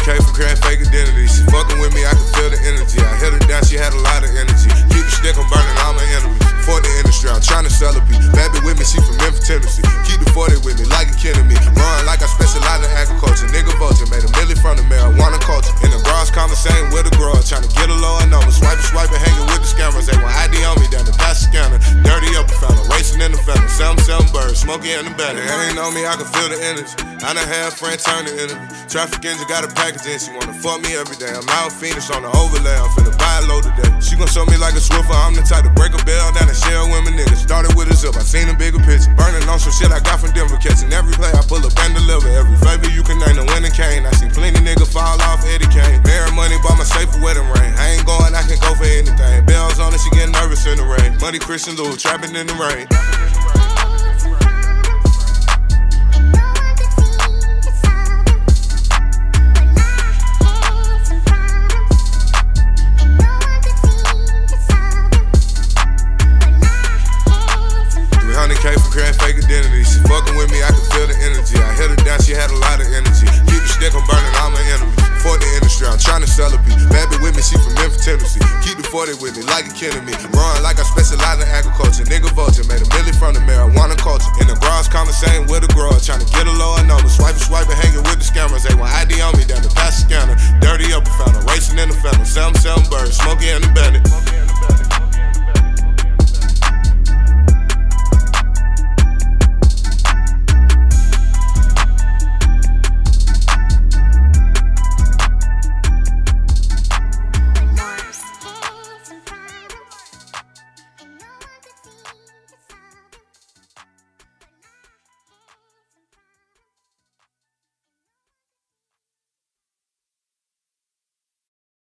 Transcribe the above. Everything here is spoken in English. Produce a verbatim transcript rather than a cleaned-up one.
hundred K for creating fake identity. She fucking with me, I can feel the energy. I held her down, she had a lot of energy. Keep the stick, I'm burning all my enemies. For the industry, I'm trying to sell a piece. Baby with me, she from Memphis, Tennessee. Keep the forty with me, like a kid of me. Run like I specialize in agriculture. Nigga vulture, made a milli from the marijuana culture. In the garage, conversating with a girl, trying to get a lower number. Swiping, swiping, hanging with the scammers. They want I D on me down the pass scanner. Dirty up a fountain, racing in the fountain. Seven, seven birds, smoking in the belly. They ain't on me, I can feel the energy. I done had a friend turn to enemy. Traffic engine got a package in, she wanna fuck me every day. I'm out in Phoenix on the overlay, I'm finna buy a load today. She gon' show me like a Swiffer, I'm the type to break a bell down and share with my niggas. Started with a zip, I seen a bigger picture. Burning on some shit I got from Denver, catching every play I pull up and deliver. Every flavor you can name, the winning cane. I see plenty niggas fall off Eddie Kane. Married money, bought my safe for wedding ring. I ain't going, I can go for anything. Bells on it, she getting nervous in the rain. Money Christian Lou, trapping in the rain. K for creating fake identity. She fucking with me, I can feel the energy. I held her down, she had a lot of energy. Keep the stick, I'm burning all my enemies. For the industry, I'm trying to sell a piece. Baby with me, she from Memphis, Tennessee. Keep the forty with me, like a kid of me. Run like I specialize in agriculture. Nigga vulture, made a milli from the marijuana culture. In the garage, conversating with a girl, trying to get a lower number. Swiping, swiping, hanging with the scammers. They want I D on me down the pass scanner. Dirty up a fountain, racing in the fountain. Seven, seven birds, smoking in the